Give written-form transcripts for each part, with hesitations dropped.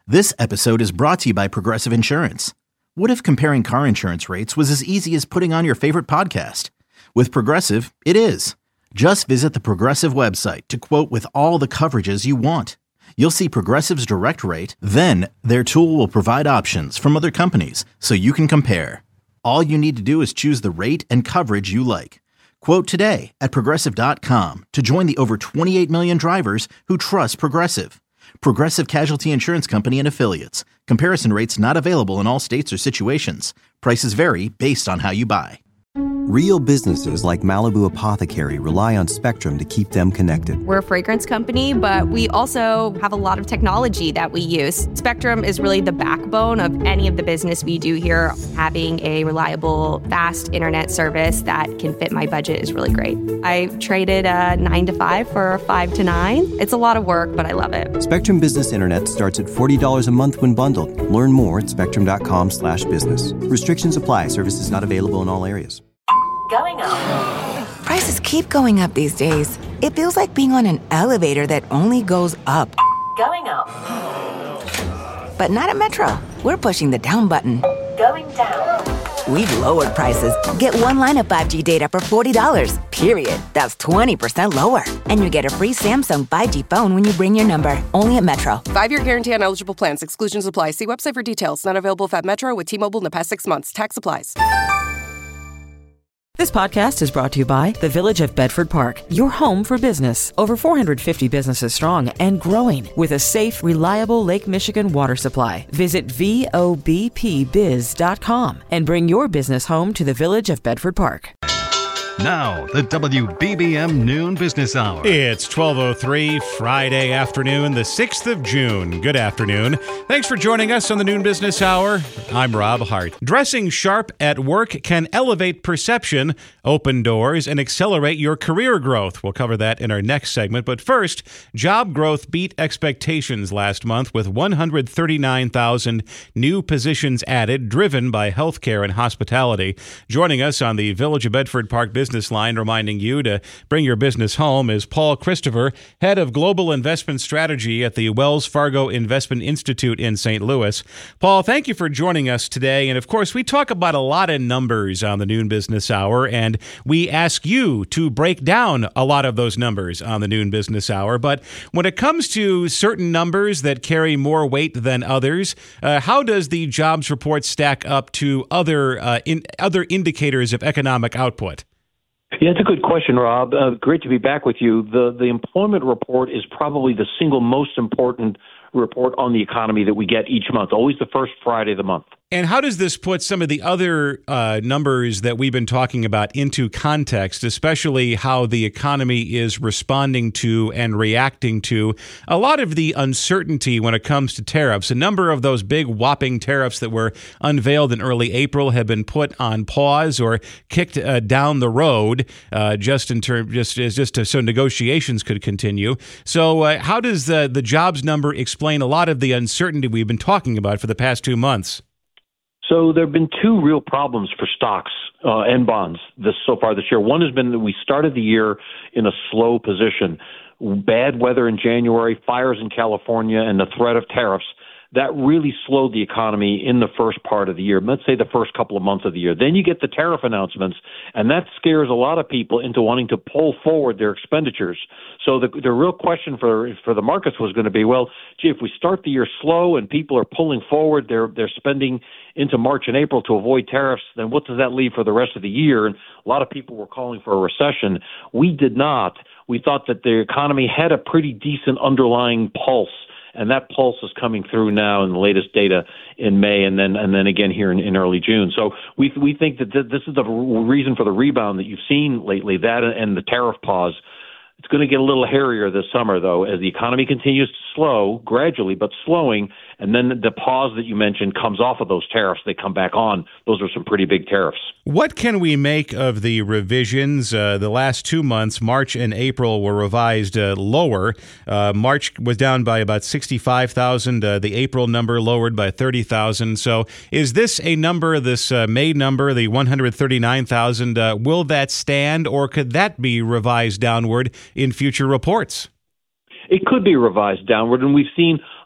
This episode is brought to you by Progressive Insurance. What if comparing car insurance rates was as easy as putting on your favorite podcast? With Progressive, it is. Just visit the Progressive website to quote with all the coverages you want. You'll see Progressive's direct rate, then their tool will provide options from other companies so you can compare. All you need to do is choose the rate and coverage you like. Quote today at Progressive.com to join the over 28 million drivers who trust Progressive. Progressive Casualty Insurance Company and Affiliates. Comparison rates not available in all states or situations. Prices vary based on how you buy. Real businesses like Malibu Apothecary rely on Spectrum to keep them connected. We're a fragrance company, but we also have a lot of technology that we use. Spectrum is really the backbone of any of the business we do here. Having a reliable, fast internet service that can fit my budget is really great. I traded a 9 to 5 for a 5 to 9. It's a lot of work, but I love it. Spectrum Business Internet starts at $40 a month when bundled. Learn more at spectrum.com/business. Restrictions apply. Services not available in all areas. Going up. Prices keep going up these days. It feels like being on an elevator that only goes up. Going up. But not at Metro. We're pushing the down button. Going down. We've lowered prices. Get one line of 5G data for $40, period. That's 20% lower. And you get a free Samsung 5G phone when you bring your number. Only at Metro. 5-year guarantee on eligible plans. Exclusions apply. See website for details. Not available at Metro with T-Mobile in the past 6 months. Tax applies. This podcast is brought to you by the Village of Bedford Park, your home for business. Over 450 businesses strong and growing with a safe, reliable Lake Michigan water supply. Visit VOBPBiz.com and bring your business home to the Village of Bedford Park. Now, the WBBM Noon Business Hour. It's 12:03 Friday afternoon, the 6th of June. Good afternoon. Thanks for joining us on the Noon Business Hour. I'm Rob Hart. Dressing sharp at work can elevate perception, open doors, and accelerate your career growth. We'll cover that in our next segment. But first, job growth beat expectations last month with 139,000 new positions added, driven by healthcare and hospitality. Joining us on the Village of Bedford Park Business Line, reminding you to bring your business home, is Paul Christopher, head of global investment strategy at the Wells Fargo Investment Institute in St. Louis. Paul, thank you for joining us today. And of course, we talk about a lot of numbers on the Noon Business Hour, and we ask you to break down a lot of those numbers on the Noon Business Hour. But when it comes to certain numbers that carry more weight than others, how does the jobs report stack up to other indicators of economic output? Yeah, it's a good question, Rob. Great to be back with you. The employment report is probably the single most important report on the economy that we get each month, always the first Friday of the month. And how does this put some of the other numbers that we've been talking about into context, especially how the economy is responding to and reacting to a lot of the uncertainty when it comes to tariffs? A number of those big whopping tariffs that were unveiled in early April have been put on pause or kicked down the road so negotiations could continue. So how does the jobs number explain a lot of the uncertainty we've been talking about for the past 2 months? So there have been two real problems for stocks and bonds so far this year. One has been that we started the year in a slow position. Bad weather in January, fires in California, and the threat of tariffs. That really slowed the economy in the first part of the year, let's say the first couple of months of the year. Then you get the tariff announcements, and that scares a lot of people into wanting to pull forward their expenditures. So the real question for the markets was going to be, well, gee, if we start the year slow and people are pulling forward their spending into March and April to avoid tariffs, then what does that leave for the rest of the year? And a lot of people were calling for a recession. We did not. We thought that the economy had a pretty decent underlying pulse. And that pulse is coming through now in the latest data in May and then again here in early June. So we think that this is the reason for the rebound that you've seen lately, that and the tariff pause. It's going to get a little hairier this summer, though, as the economy continues to slow, gradually, but slowing, and then the pause that you mentioned comes off of those tariffs. They come back on. Those are some pretty big tariffs. What can we make of the revisions? The last 2 months, March and April, were revised lower. March was down by about 65,000. The April number lowered by 30,000. So is this a number, this May number, the 139,000, will that stand, or could that be revised downward in future reports? It could be revised downward, and we've seen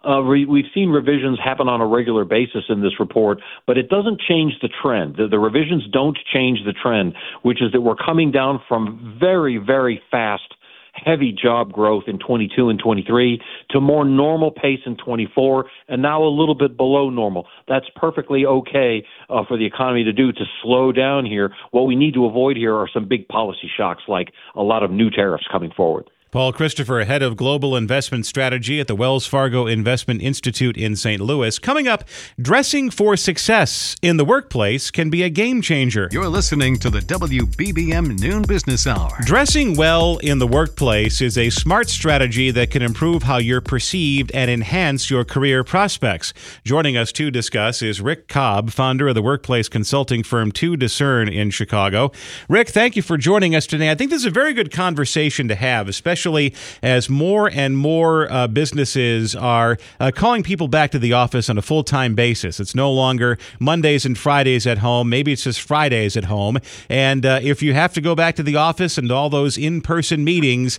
We've seen revisions happen on a regular basis in this report, but it doesn't change the trend. The revisions don't change the trend, which is that we're coming down from very, very fast, heavy job growth in 22 and 23 to more normal pace in 24, and now a little bit below normal. That's perfectly okay for the economy to do, to slow down here. What we need to avoid here are some big policy shocks, like a lot of new tariffs coming forward. Paul Christopher, head of global investment strategy at the Wells Fargo Investment Institute in St. Louis. Coming up, dressing for success in the workplace can be a game changer. You're listening to the WBBM Noon Business Hour. Dressing well in the workplace is a smart strategy that can improve how you're perceived and enhance your career prospects. Joining us to discuss is Rick Cobb, founder of the workplace consulting firm To Discern in Chicago. Rick, thank you for joining us today. I think this is a very good conversation to have, especially as more and more businesses are calling people back to the office on a full-time basis. It's no longer Mondays and Fridays at home. Maybe it's just Fridays at home. And if you have to go back to the office and all those in-person meetings,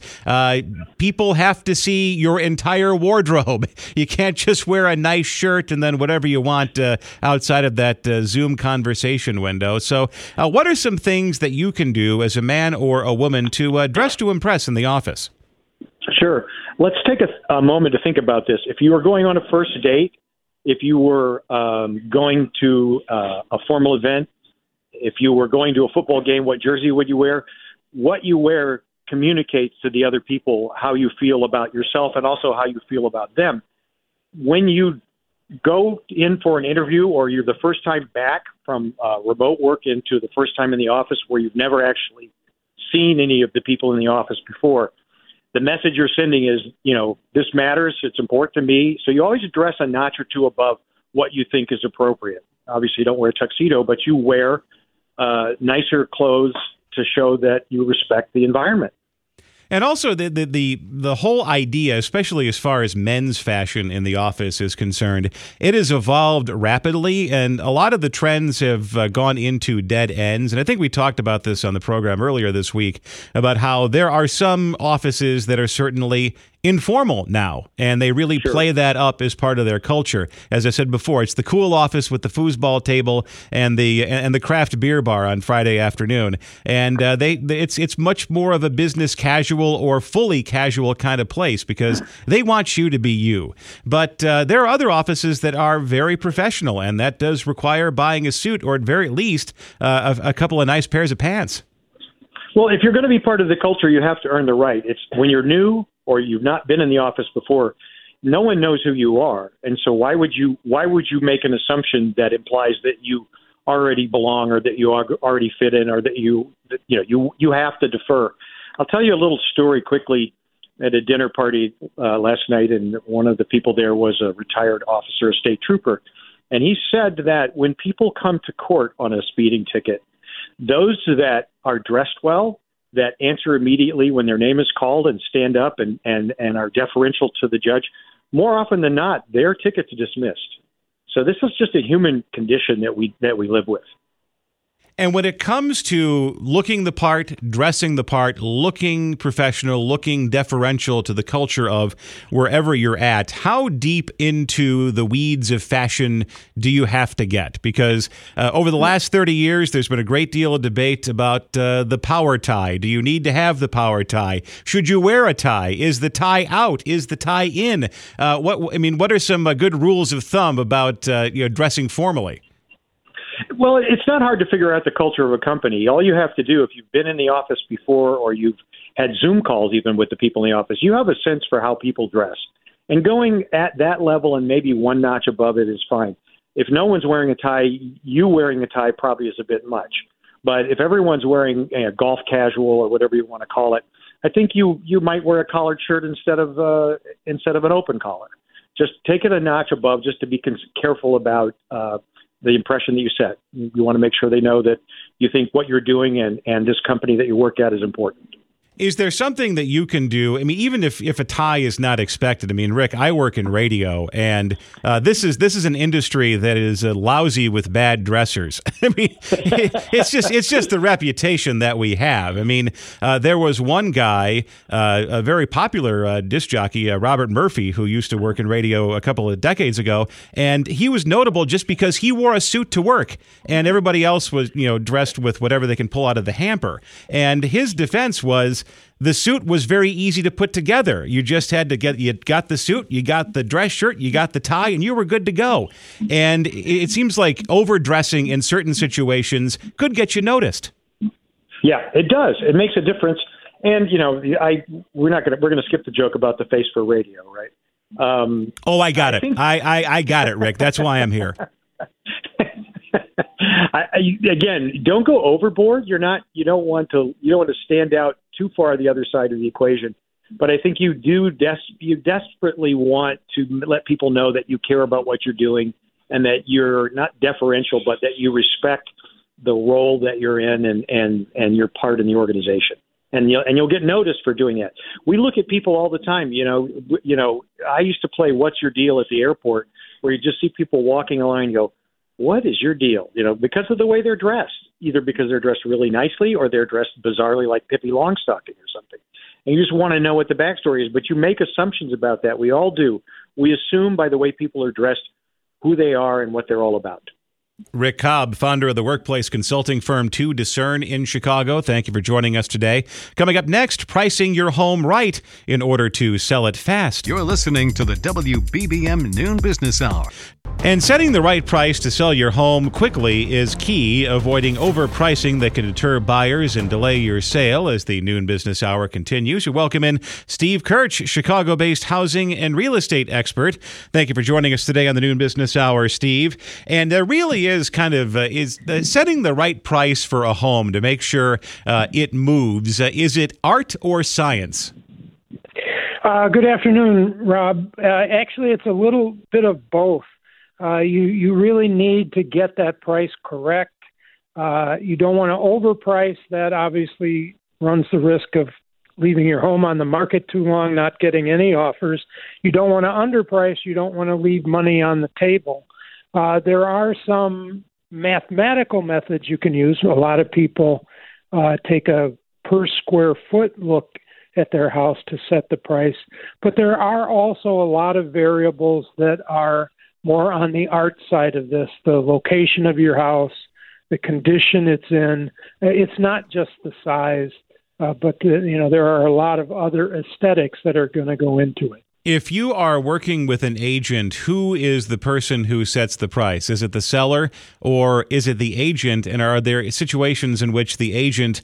people have to see your entire wardrobe. You can't just wear a nice shirt and then whatever you want outside of that Zoom conversation window. So what are some things that you can do as a man or a woman to dress to impress in the office? Sure. Let's take a moment to think about this. If you were going on a first date, if you were going to a formal event, if you were going to a football game, what jersey would you wear? What you wear communicates to the other people how you feel about yourself and also how you feel about them. When you go in for an interview or you're the first time back from remote work into the first time in the office where you've never actually seen any of the people in the office before, the message you're sending is, this matters. It's important to me. So you always dress a notch or two above what you think is appropriate. Obviously, you don't wear a tuxedo, but you wear nicer clothes to show that you respect the environment. And also the whole idea, especially as far as men's fashion in the office is concerned, it has evolved rapidly, and a lot of the trends have gone into dead ends. And I think we talked about this on the program earlier this week about how there are some offices that are certainly informal now, and they really play that up as part of their culture. As I said before, it's the cool office with the foosball table and the craft beer bar on Friday afternoon, and it's much more of a business casual or fully casual kind of place because they want you to be you. But there are other offices that are very professional, and that does require buying a suit or at very least a couple of nice pairs of pants. Well, if you're going to be part of the culture, you have to earn the right. It's when you're new or you've not been in the office before, no one knows who you are. And so why would you make an assumption that implies that you already belong or that you already fit in or that you have to defer? I'll tell you a little story quickly. At a dinner party last night, and one of the people there was a retired officer, a state trooper. And he said that when people come to court on a speeding ticket, those that are dressed well, that answer immediately when their name is called and stand up and are deferential to the judge, more often than not, their ticket's dismissed. So this is just a human condition that we live with. And when it comes to looking the part, dressing the part, looking professional, looking deferential to the culture of wherever you're at, how deep into the weeds of fashion do you have to get? Because over the last 30 years, there's been a great deal of debate about the power tie. Do you need to have the power tie? Should you wear a tie? Is the tie out? Is the tie in? What are some good rules of thumb about dressing formally? Well, it's not hard to figure out the culture of a company. All you have to do, if you've been in the office before or you've had Zoom calls even with the people in the office, you have a sense for how people dress. And going at that level and maybe one notch above it is fine. If no one's wearing a tie, you wearing a tie probably is a bit much. But if everyone's wearing a golf casual or whatever you want to call it, I think you might wear a collared shirt instead of an open collar. Just take it a notch above just to be careful about the impression that you set. You want to make sure they know that you think what you're doing and this company that you work at is important. Is there something that you can do? I mean, even if a tie is not expected. I mean, Rick, I work in radio, and this is an industry that is lousy with bad dressers. I mean, it's just the reputation that we have. I mean, there was one guy, a very popular disc jockey, Robert Murphy, who used to work in radio a couple of decades ago, and he was notable just because he wore a suit to work, and everybody else was, dressed with whatever they can pull out of the hamper. And his defense was, the suit was very easy to put together. You just had to you got the suit, you got the dress shirt, you got the tie, and you were good to go. And it seems like overdressing in certain situations could get you noticed. Yeah, it does. It makes a difference. And, we're going to skip the joke about the face for radio, right? I got it. I got it, Rick. That's why I'm here. Again, don't go overboard. You don't want to stand out too far on the other side of the equation. But I think you desperately want to let people know that you care about what you're doing and that you're not deferential, but that you respect the role that you're in and your part in the organization. And you'll get noticed for doing that. We look at people all the time. I used to play What's Your Deal at the airport, where you just see people walking along and go, what is your deal? Because of the way they're dressed, either because they're dressed really nicely or they're dressed bizarrely like Pippi Longstocking or something. And you just want to know what the backstory is, but you make assumptions about that. We all do. We assume by the way people are dressed who they are and what they're all about. Rick Cobb, founder of the workplace consulting firm 2 Discern in Chicago. Thank you for joining us today. Coming up next, pricing your home right in order to sell it fast. You're listening to the WBBM Noon Business Hour. And setting the right price to sell your home quickly is key, avoiding overpricing that can deter buyers and delay your sale. As the Noon Business Hour continues, we welcome in Steve Kirch, Chicago-based housing and real estate expert. Thank you for joining us today on the Noon Business Hour, Steve. And there really is setting the right price for a home to make sure it moves. Is it art or science? Good afternoon, Rob. Actually, it's a little bit of both. You really need to get that price correct. You don't want to overprice. That obviously runs the risk of leaving your home on the market too long, not getting any offers. You don't want to underprice. You don't want to leave money on the table. There are some mathematical methods you can use. A lot of people take a per square foot look at their house to set the price. But there are also a lot of variables that are more on the art side of this, the location of your house, the condition it's in. It's not just the size, but there are a lot of other aesthetics that are going to go into it. If you are working with an agent, who is the person who sets the price? Is it the seller or is it the agent? And are there situations in which the agent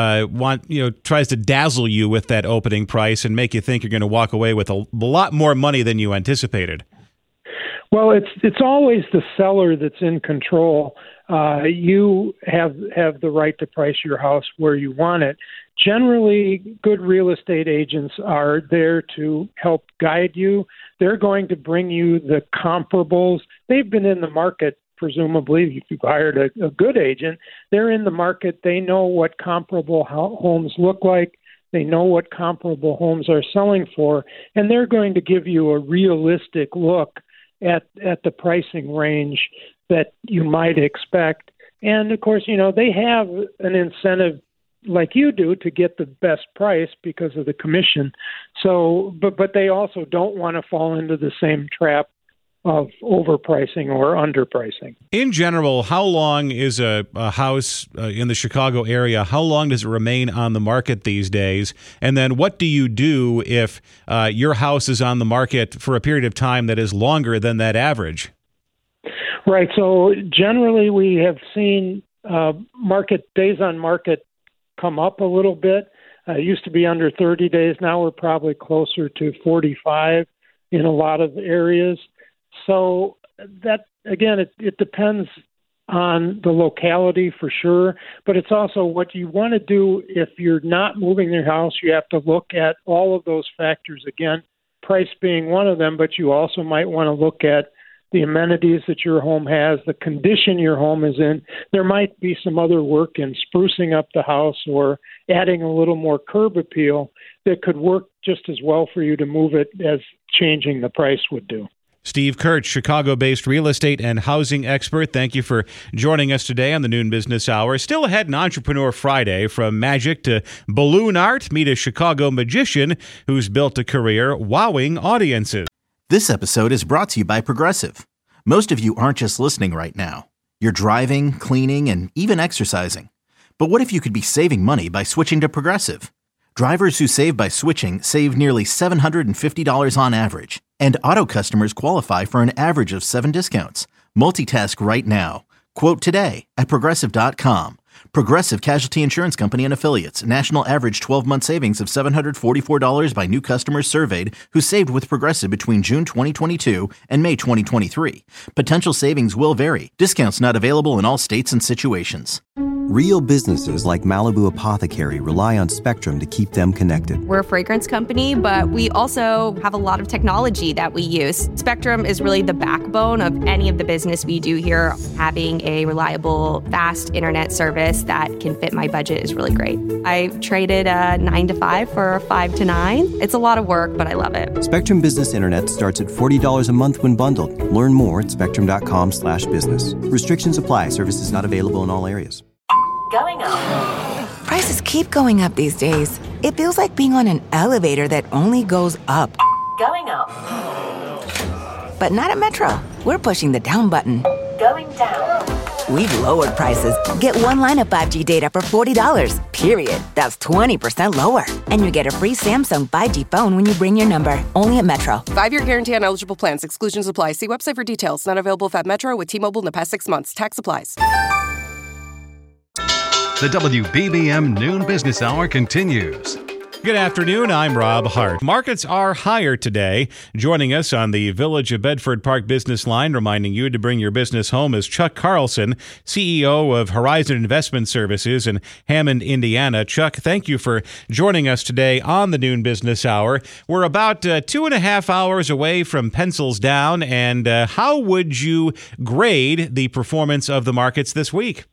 tries to dazzle you with that opening price and make you think you're going to walk away with a lot more money than you anticipated? Well, it's always the seller that's in control. You have the right to price your house where you want it. Generally, good real estate agents are there to help guide you. They're going to bring you the comparables. They've been in the market, presumably, if you've hired a good agent. They're in the market. They know what comparable homes look like. They know what comparable homes are selling for, and they're going to give you a realistic look at the pricing range that you might expect. And, of course, they have an incentive like you do to get the best price because of the commission. So, but they also don't want to fall into the same trap of overpricing or underpricing. In general, how long is a house in the Chicago area, how long does it remain on the market these days? And then what do you do if your house is on the market for a period of time that is longer than that average? Right. So generally we have seen market days on market come up a little bit. It used to be under 30 days. Now we're probably closer to 45 in a lot of areas. So that, again, it depends on the locality for sure, but it's also what you want to do if you're not moving your house. You have to look at all of those factors again, price being one of them, but you also might want to look at the amenities that your home has, the condition your home is in. There might be some other work in sprucing up the house or adding a little more curb appeal that could work just as well for you to move it as changing the price would do. Steve Kurtz, Chicago-based real estate and housing expert. Thank you for joining us today on the Noon Business Hour. Still ahead in Entrepreneur Friday, from magic to balloon art, meet a Chicago magician who's built a career wowing audiences. This episode is brought to you by Progressive. Most of you aren't just listening right now. You're driving, cleaning, and even exercising. But what if you could be saving money by switching to Progressive? Drivers who save by switching save nearly $750 on average. And auto customers qualify for an average of 7 discounts. Multitask right now. Quote today at Progressive.com. Progressive Casualty Insurance Company and Affiliates. National average 12-month savings of $744 by new customers surveyed who saved with Progressive between June 2022 and May 2023. Potential savings will vary. Discounts not available in all states and situations. Real businesses like Malibu Apothecary rely on Spectrum to keep them connected. We're a fragrance company, but we also have a lot of technology that we use. Spectrum is really the backbone of any of the business we do here. Having a reliable, fast internet service that can fit my budget is really great. I traded a 9 to 5 for a 5 to 9. It's a lot of work, but I love it. Spectrum Business Internet starts at $40 a month when bundled. Learn more at spectrum.com/business. Restrictions apply. Services not available in all areas. Going up. Prices keep going up these days. It feels like being on an elevator that only goes up. Going up. But not at Metro. We're pushing the down button. Going down. We've lowered prices. Get one line of 5G data for $40, period. That's 20% lower. And you get a free Samsung 5G phone when you bring your number. Only at Metro. 5-year guarantee on eligible plans. Exclusions apply. See website for details. Not available at Metro with T-Mobile in the past 6 months. Tax applies. The WBBM Noon Business Hour continues. Good afternoon, I'm Rob Hart. Markets are higher today. Joining us on the Village of Bedford Park Business Line, reminding you to bring your business home, is Chuck Carlson, CEO of Horizon Investment Services in Hammond, Indiana. Chuck, thank you for joining us today on the Noon Business Hour. We're about 2.5 hours away from pencils down, and how would you grade the performance of the markets this week?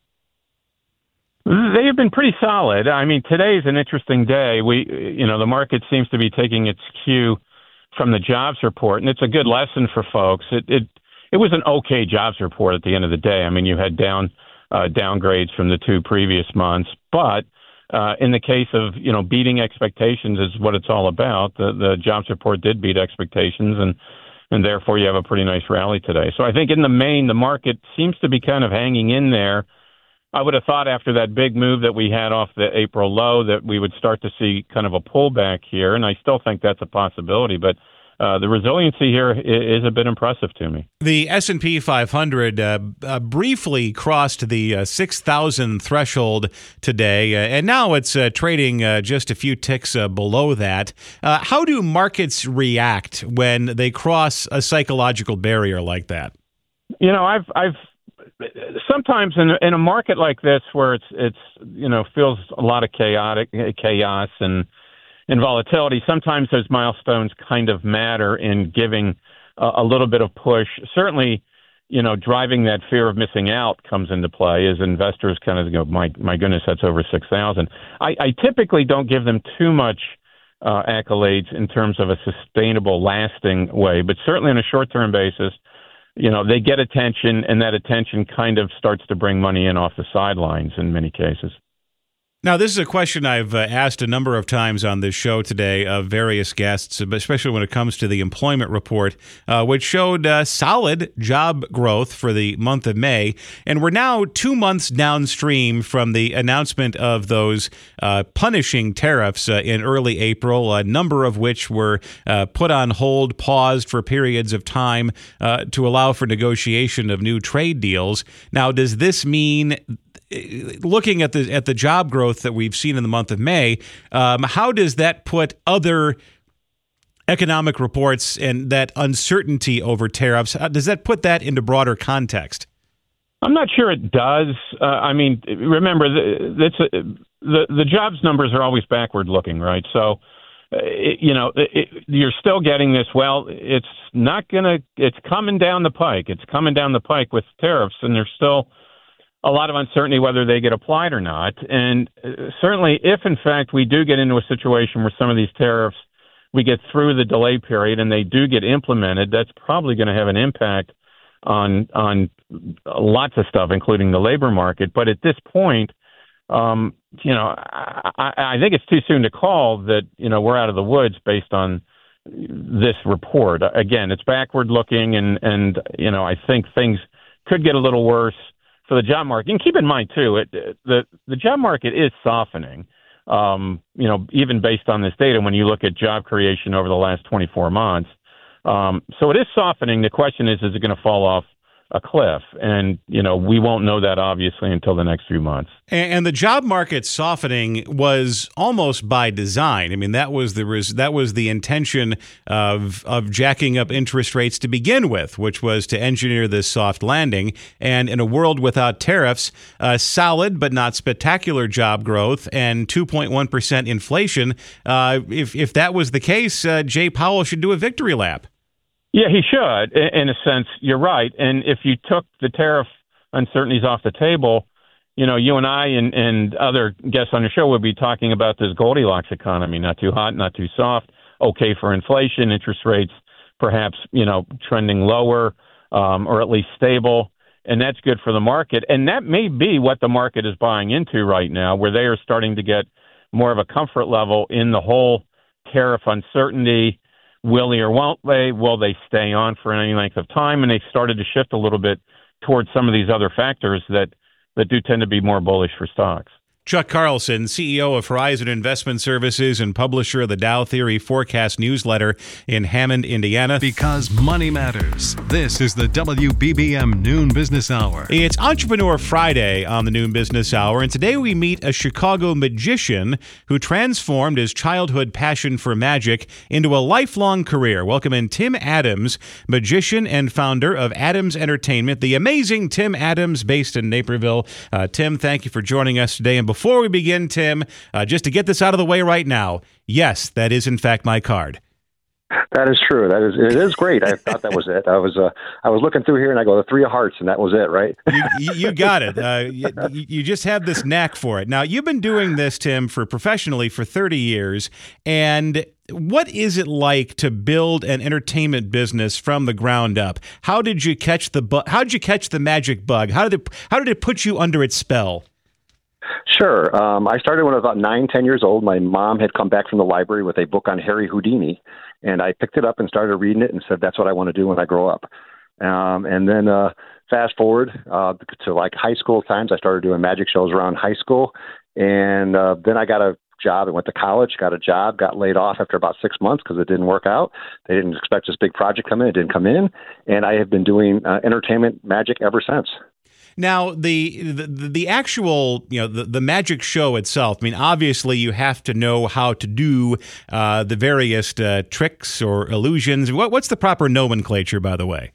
They have been pretty solid. I mean, today is an interesting day. The market seems to be taking its cue from the jobs report, and it's a good lesson for folks. It was an okay jobs report at the end of the day. I mean, you had downgrades from the 2 previous months, but in the case of beating expectations is what it's all about. The jobs report did beat expectations, and therefore you have a pretty nice rally today. So I think in the main, the market seems to be kind of hanging in there. I would have thought after that big move that we had off the April low that we would start to see kind of a pullback here, and I still think that's a possibility, but the resiliency here is a bit impressive to me. The S&P 500 briefly crossed the 6,000 threshold today, and now it's trading just a few ticks below that. How do markets react when they cross a psychological barrier like that? I've sometimes in a market like this where it's feels a lot of chaos and volatility, sometimes those milestones kind of matter in giving a little bit of push. Certainly, driving that fear of missing out comes into play as investors kind of go, my goodness, that's over 6,000. I typically don't give them too much accolades in terms of a sustainable, lasting way, but certainly on a short-term basis, they get attention, and that attention kind of starts to bring money in off the sidelines in many cases. Now, this is a question I've asked a number of times on this show today of various guests, especially when it comes to the employment report, which showed solid job growth for the month of May. And we're now 2 months downstream from the announcement of those punishing tariffs in early April, a number of which were put on hold, paused for periods of time to allow for negotiation of new trade deals. Now, does this mean, looking at the job growth that we've seen in the month of May, how does that put other economic reports and that uncertainty over tariffs, does that put that into broader context? I'm not sure it does. I mean, remember, the jobs numbers are always backward looking, right? So you're still getting this. Well, it's coming down the pike. It's coming down the pike with tariffs, and there's still a lot of uncertainty whether they get applied or not. And certainly, if in fact we do get into a situation where some of these tariffs, we get through the delay period and they do get implemented, that's probably going to have an impact on lots of stuff, including the labor market. But at this point, I think it's too soon to call that, we're out of the woods based on this report. Again, it's backward looking, and I think things could get a little worse for the job market. And keep in mind, too, the job market is softening, even based on this data when you look at job creation over the last 24 months. So it is softening. The question is it going to fall off a cliff? And, we won't know that obviously until the next few months. And the job market softening was almost by design. I mean, that was the intention of jacking up interest rates to begin with, which was to engineer this soft landing. And in a world without tariffs, solid but not spectacular job growth and 2.1% inflation. If that was the case, Jay Powell should do a victory lap. Yeah, he should. In a sense, you're right. And if you took the tariff uncertainties off the table, you and I and other guests on the show would be talking about this Goldilocks economy, not too hot, not too soft, okay for inflation, interest rates perhaps, trending lower or at least stable. And that's good for the market. And that may be what the market is buying into right now, where they are starting to get more of a comfort level in the whole tariff uncertainty. Will they or won't they? Will they stay on for any length of time? And they've started to shift a little bit towards some of these other factors that do tend to be more bullish for stocks. Chuck Carlson, CEO of Horizon Investment Services and publisher of the Dow Theory Forecast newsletter in Hammond, Indiana. Because money matters. This is the WBBM Noon Business Hour. It's Entrepreneur Friday on the Noon Business Hour, and today we meet a Chicago magician who transformed his childhood passion for magic into a lifelong career. Welcome in Tim Adams, magician and founder of Adams Entertainment, the amazing Tim Adams, based in Naperville. Tim, thank you for joining us today. And before we begin, Tim, just to get this out of the way right now, yes, that is in fact my card. That is true. It is great. I thought that was it. I was looking through here and I go, the 3 of hearts, and that was it, right? You got it. You just have this knack for it. Now, you've been doing this, Tim, professionally for 30 years, and what is it like to build an entertainment business from the ground up? How did you catch the magic bug? How did it put you under its spell? Sure. I started when I was about 9-10 years old. My mom had come back from the library with a book on Harry Houdini, and I picked it up and started reading it and said, that's what I want to do when I grow up. And then fast forward to like high school times, I started doing magic shows around high school. And then I got a job and went to college, got a job, got laid off after about 6 months because it didn't work out. They didn't expect this big project to come in. It didn't come in. And I have been doing entertainment magic ever since. Now, the actual, the magic show itself, I mean, obviously you have to know how to do the various tricks or illusions. What's the proper nomenclature, by the way?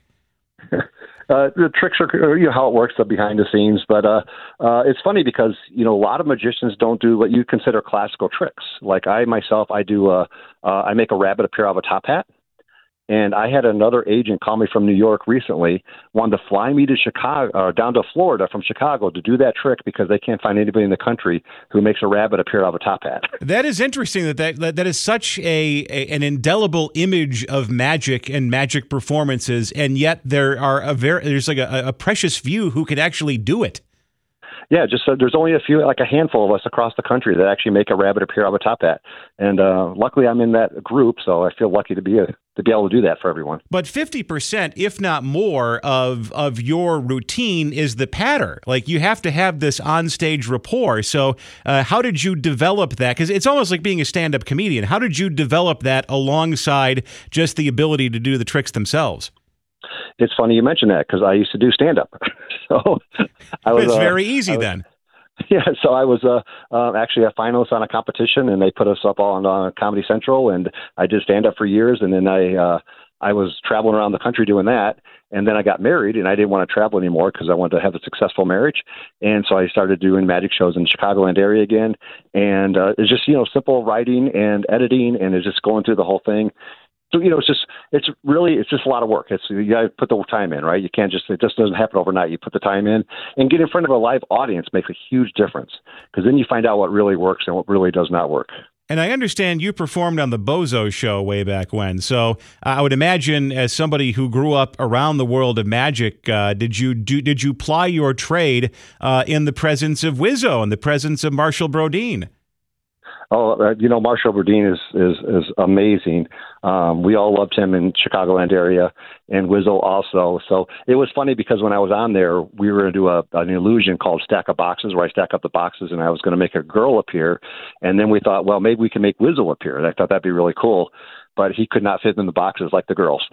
The tricks are how it works, the behind the scenes. But it's funny because, a lot of magicians don't do what you consider classical tricks. Like I myself, I make a rabbit appear out of a top hat. And I had another agent call me from New York recently, wanted to fly me to Chicago, down to Florida from Chicago to do that trick because they can't find anybody in the country who makes a rabbit appear out of a top hat. That is interesting. That is such an indelible image of magic and magic performances, and yet there's like a precious few who can actually do it. Yeah, just there's only a handful of us across the country that actually make a rabbit appear out of a top hat, and luckily I'm in that group, so I feel lucky to be able to do that for everyone. But 50%, if not more, of your routine is the patter. Like you have to have this onstage rapport. So how did you develop that? Because it's almost like being a stand-up comedian. How did you develop that alongside just the ability to do the tricks themselves? It's funny you mention that because I used to do stand-up. So it's very easy then. Yeah, so I was actually a finalist on a competition, and they put us up all on Comedy Central, and I did stand-up for years, and then I I was traveling around the country doing that. And then I got married, and I didn't want to travel anymore because I wanted to have a successful marriage. And so I started doing magic shows in the Chicagoland area again. And it's just, simple writing and editing, and it's just going through the whole thing. So, it's just a lot of work. You got to put the time in, right? It just doesn't happen overnight. You put the time in, and get in front of a live audience makes a huge difference, because then you find out what really works and what really does not work. And I understand you performed on the Bozo Show way back when. So I would imagine, as somebody who grew up around the world of magic, did you ply your trade in the presence of Wizzo, in the presence of Marshall Brodeen? Oh, Marshall Brodeen is amazing. We all loved him in Chicagoland area, and Wizzo also. So it was funny because when I was on there, we were going to do an illusion called Stack of Boxes, where I stack up the boxes, and I was going to make a girl appear. And then we thought, well, maybe we can make Wizzo appear. And I thought that'd be really cool. But he could not fit in the boxes like the girls.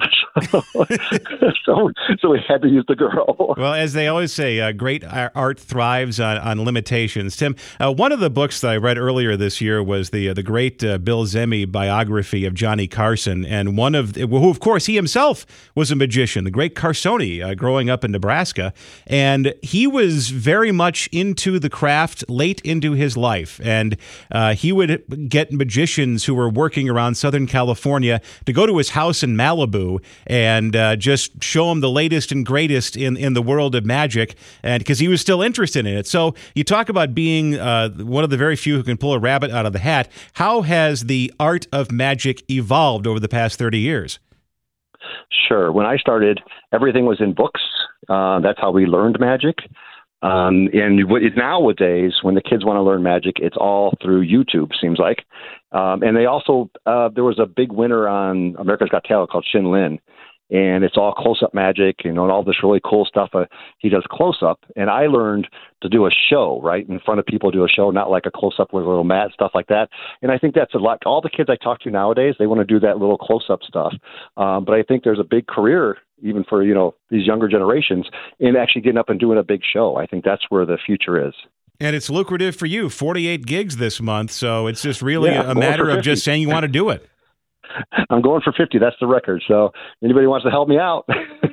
so we had to use the girl. Well, as they always say, great art thrives on limitations. Tim, one of the books that I read earlier this year was the great Bill Zemi biography of Johnny Carson, and who, of course, he himself was a magician, the great Carsoni, growing up in Nebraska. And he was very much into the craft late into his life. And he would get magicians who were working around Southern California to go to his house in Malibu and just show him the latest and greatest in the world of magic, and because he was still interested in it. So you talk about being one of the very few who can pull a rabbit out of the hat. How has the art of magic evolved over the past 30 years? Sure. When I started, everything was in books. That's how we learned magic. And nowadays, when the kids want to learn magic, it's all through YouTube, seems like. And they also, there was a big winner on America's Got Talent called Shin Lin, and it's all close-up magic, and all this really cool stuff. He does close-up, and I learned to do a show, right, in front of people, do a show, not like a close-up with a little mat, stuff like that. And I think that's a lot. All the kids I talk to nowadays, they want to do that little close-up stuff. But I think there's a big career, even for, these younger generations, in actually getting up and doing a big show. I think that's where the future is. And it's lucrative for you, 48 gigs this month, so it's just really a matter of just saying you want to do it. I'm going for 50. That's the record. So anybody wants to help me out.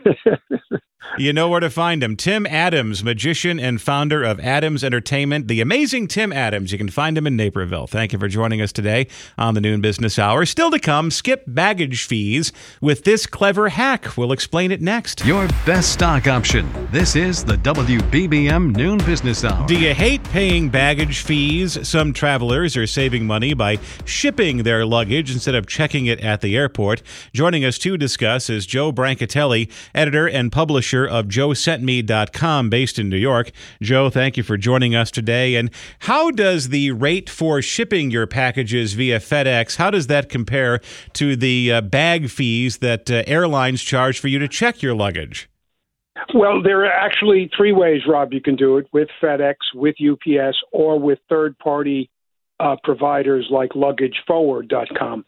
You know where to find him. Tim Adams, magician and founder of Adams Entertainment, the amazing Tim Adams. You can find him in Naperville. Thank you for joining us today on the Noon Business Hour. Still to come, skip baggage fees with this clever hack. We'll explain it next. Your best stock option. This is the WBBM Noon Business Hour. Do you hate paying baggage fees? Some travelers are saving money by shipping their luggage instead of checking it at the airport. Joining us to discuss is Joe Brancatelli, editor and publisher of JoeSentMe.com, based in New York. Joe, thank you for joining us today. And how does the rate for shipping your packages via FedEx, how does that compare to the bag fees that airlines charge for you to check your luggage? Well, there are actually three ways, Rob, you can do it: with FedEx, with UPS, or with third-party providers like LuggageForward.com.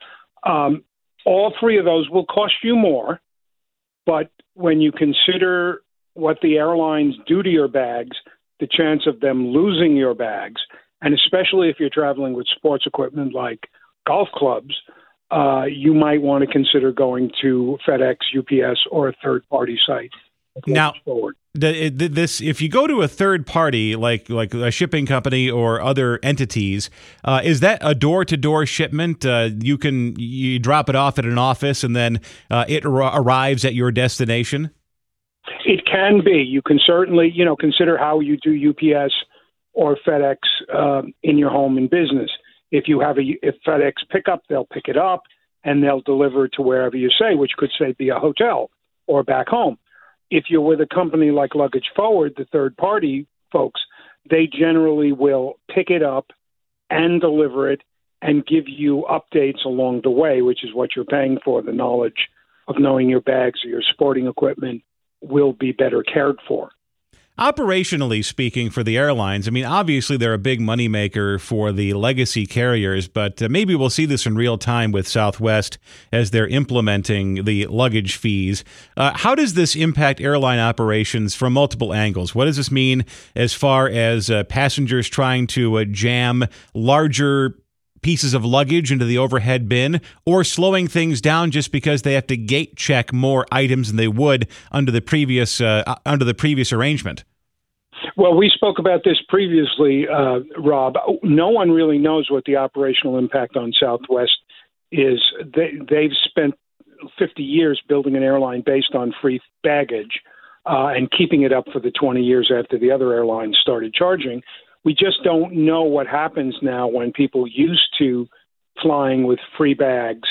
All three of those will cost you more, but when you consider what the airlines do to your bags, the chance of them losing your bags, and especially if you're traveling with sports equipment like golf clubs, you might want to consider going to FedEx, UPS, or a third-party site. Now, if you go to a third party like a shipping company or other entities, is that a door-to-door shipment? You drop it off at an office and then it arrives at your destination? It can be. You can certainly, consider how you do UPS or FedEx in your home and business. If you have if FedEx pickup, they'll pick it up and they'll deliver to wherever you say, which could say be a hotel or back home. If you're with a company like Luggage Forward, the third-party folks, they generally will pick it up and deliver it and give you updates along the way, which is what you're paying for. The knowledge of knowing your bags or your sporting equipment will be better cared for. Operationally speaking, for the airlines, I mean, obviously they're a big moneymaker for the legacy carriers, but maybe we'll see this in real time with Southwest as they're implementing the luggage fees. How does this impact airline operations from multiple angles? What does this mean as far as passengers trying to jam larger pieces of luggage into the overhead bin, or slowing things down just because they have to gate check more items than they would under the previous arrangement? Well, we spoke about this previously, Rob. No one really knows what the operational impact on Southwest is. They've spent 50 years building an airline based on free baggage and keeping it up for the 20 years after the other airlines started charging. We just don't know what happens now when people used to flying with free bags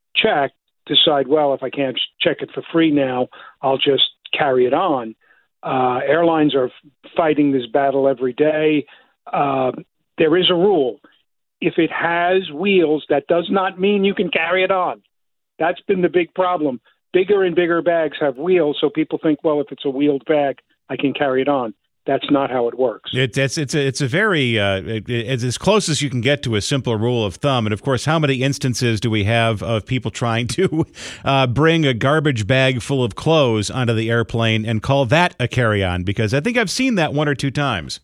decide, well, if I can't check it for free now, I'll just carry it on. Airlines are fighting this battle every day. There is a rule. If it has wheels, that does not mean you can carry it on. That's been the big problem. Bigger and bigger bags have wheels, so people think, well, if it's a wheeled bag, I can carry it on. That's not how it works. It's a very it's as close as you can get to a simple rule of thumb. And of course, how many instances do we have of people trying to bring a garbage bag full of clothes onto the airplane and call that a carry-on? Because I think I've seen that one or two times.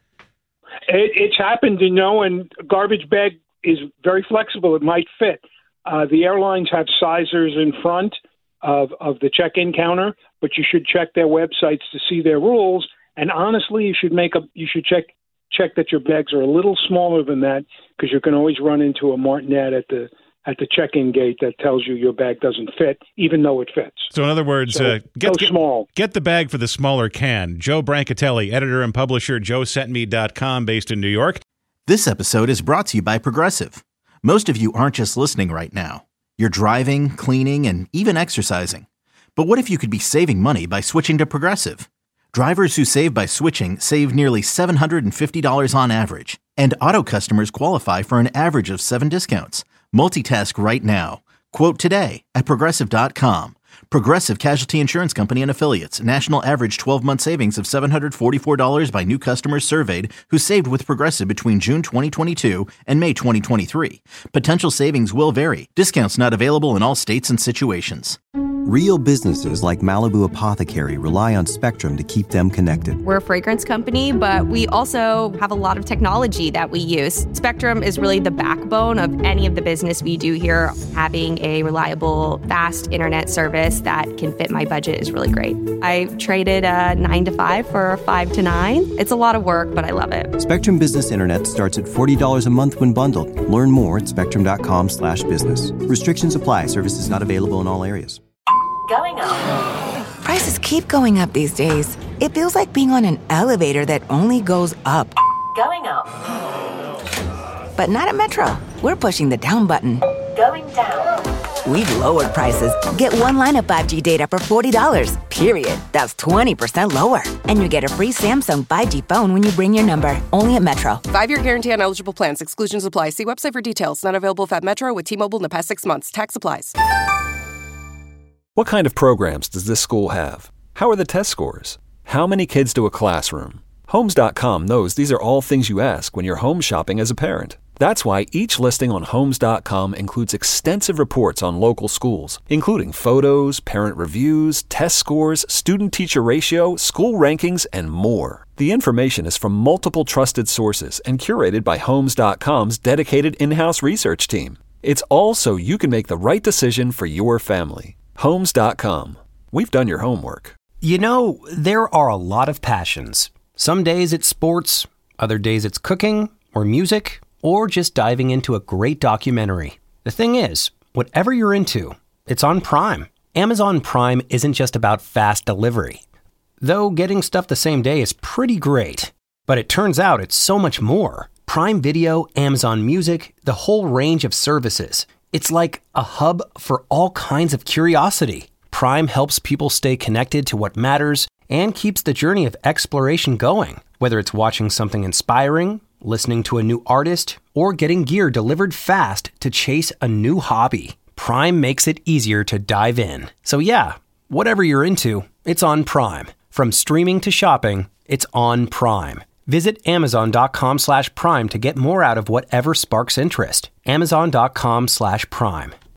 It's happened, and garbage bag is very flexible. It might fit. The airlines have sizers in front of the check-in counter, but you should check their websites to see their rules. And honestly, you should check that your bags are a little smaller than that, because you can always run into a martinet at the check-in gate that tells you your bag doesn't fit, even though it fits. So in other words, get the bag for the smaller can. Joe Brancatelli, editor and publisher, joesentme.com, based in New York. This episode is brought to you by Progressive. Most of you aren't just listening right now. You're driving, cleaning, and even exercising. But what if you could be saving money by switching to Progressive? Drivers who save by switching save nearly $750 on average, and auto customers qualify for an average of 7 discounts. Multitask right now. Quote today at Progressive.com. Progressive Casualty Insurance Company and Affiliates. National average 12-month savings of $744 by new customers surveyed who saved with Progressive between June 2022 and May 2023. Potential savings will vary. Discounts not available in all states and situations. Real businesses like Malibu Apothecary rely on Spectrum to keep them connected. We're a fragrance company, but we also have a lot of technology that we use. Spectrum is really the backbone of any of the business we do here. Having a reliable, fast internet service that can fit my budget is really great. I traded a 9 to 5 for a 5 to 9. It's a lot of work, but I love it. Spectrum Business Internet starts at $40 a month when bundled. Learn more at spectrum.com/business. Restrictions apply. Services not available in all areas. Going up. Prices keep going up these days. It feels like being on an elevator that only goes up. Going up. But not at Metro. We're pushing the down button. Going down. We've lowered prices. Get one line of 5G data for $40, period. That's 20% lower. And you get a free Samsung 5G phone when you bring your number. Only at Metro. 5-year guarantee on eligible plans. Exclusions apply. See website for details. Not available at Metro with T-Mobile in the past 6 months. Tax applies. What kind of programs does this school have? How are the test scores? How many kids to a classroom? Homes.com knows these are all things you ask when you're home shopping as a parent. That's why each listing on Homes.com includes extensive reports on local schools, including photos, parent reviews, test scores, student-teacher ratio, school rankings, and more. The information is from multiple trusted sources and curated by Homes.com's dedicated in-house research team. It's all so you can make the right decision for your family. Homes.com. We've done your homework. You know, there are a lot of passions. Some days it's sports, other days it's cooking or music, or just diving into a great documentary. The thing is, whatever you're into, it's on Prime. Amazon Prime isn't just about fast delivery. Though getting stuff the same day is pretty great. But it turns out it's so much more. Prime Video, Amazon Music, the whole range of services. It's like a hub for all kinds of curiosity. Prime helps people stay connected to what matters and keeps the journey of exploration going. Whether it's watching something inspiring, listening to a new artist, or getting gear delivered fast to chase a new hobby, Prime makes it easier to dive in. So yeah, whatever you're into, it's on Prime. From streaming to shopping, it's on Prime. Visit Amazon.com/Prime to get more out of whatever sparks interest. Amazon.com/Prime.